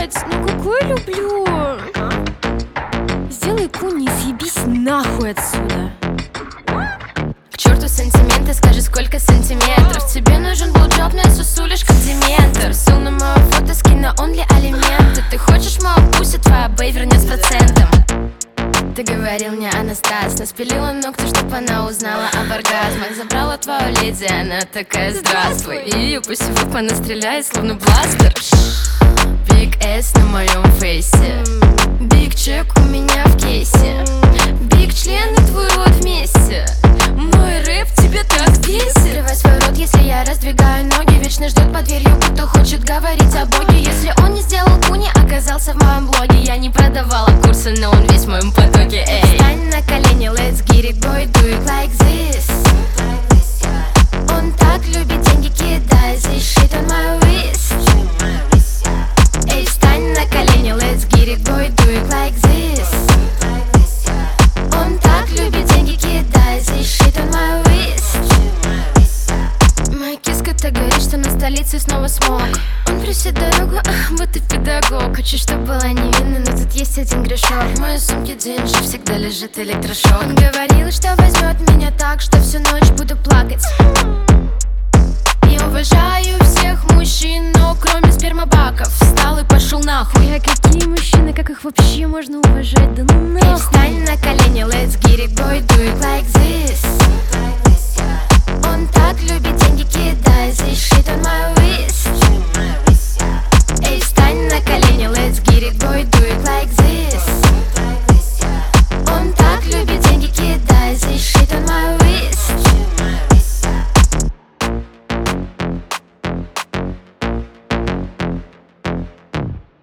блядь, ну какой люблю. Сделай куни и съебись нахуй отсюда. К черту сантименты, скажи, сколько сантиметров. Тебе нужен блowjob, но я сосулишь как дементор. Ссыл на мое фото, скинь на онли алименты. Ты хочешь мою пусть, твоя бэй вернет с процентом. Ты говорил мне, Анастас, наспилила ногти, чтоб она узнала об оргазмах. Забрала твою леди, она такая, здравствуй. И ее посевок она стреляет, словно бластер. Big S на моем фейсе, Big чек у меня в кейсе, Big член и твой рот вместе. Мой рэп тебе так бесит. Открывай свой рот, если я раздвигаю ноги. Вечно ждет под дверью, кто хочет говорить о Боге. Если он не сделал куни, оказался в моем блоге. Я не продавала курсы, но он весь в моем потоке. Эй, встань на колени, let's get it, boy, do it like this. Он так любит деньги, кидай this shit on my wrist. Эй, встань на колени, let's get it, boy, do it like this. Он так любит деньги, кидай this shit on my wrist. Моя киска так говорит, что на столице снова смог. Он просит дорогу, будто педагог. Хочу, чтобы была невинна, но тут есть один грешок. В моей сумке деньги всегда лежит электрошок. Он говорил, что возьмет меня так, что всю ночь буду плакать. Я уважаю всех мужчин, но кроме спермобаков. Встал и пошел нахуй. А какие мужчины, как их вообще можно уважать? Да